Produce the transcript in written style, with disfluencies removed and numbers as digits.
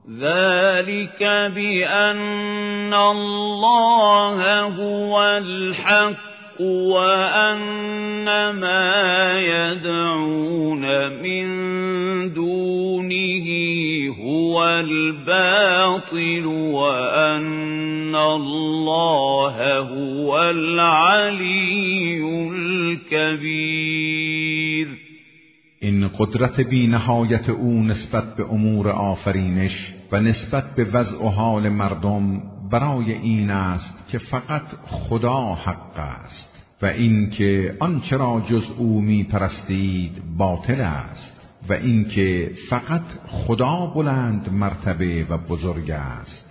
ذلك بأن الله هو الحق وأن ما يدعون من دونه هو الباطل وأن الله هو العلي الكبیر. این قدرت بی نهایت او نسبت به امور آفرینش و نسبت به وضع و حال مردم برای این است که فقط خدا حق است و این که آنچه را جز او می پرستید باطل است و این که فقط خدا بلند مرتبه و بزرگ است.